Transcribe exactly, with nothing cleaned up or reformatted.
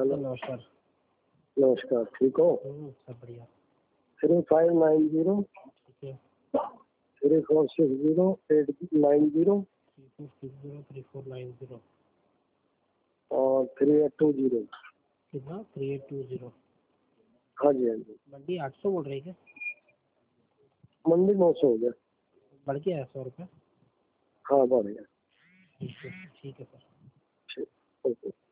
Hello नमस्कार। नमस्कार, ठीक हो? सब बढ़िया। थ्री फाइव नाइन जीरो ठीक है। Three four six zero eight nine zero three four six zero three four nine zero और थ्री एट टू जीरो। कितना? Three eight two zero. हाँ जी हाँ जी। मंडी आठ सौ बोल रही है? मंडी नौ सौ हो गया। बढ़ गया है सौ रुपये? हाँ बढ़ गया। ठीक है, ठीक है सर। ठीक, ओके।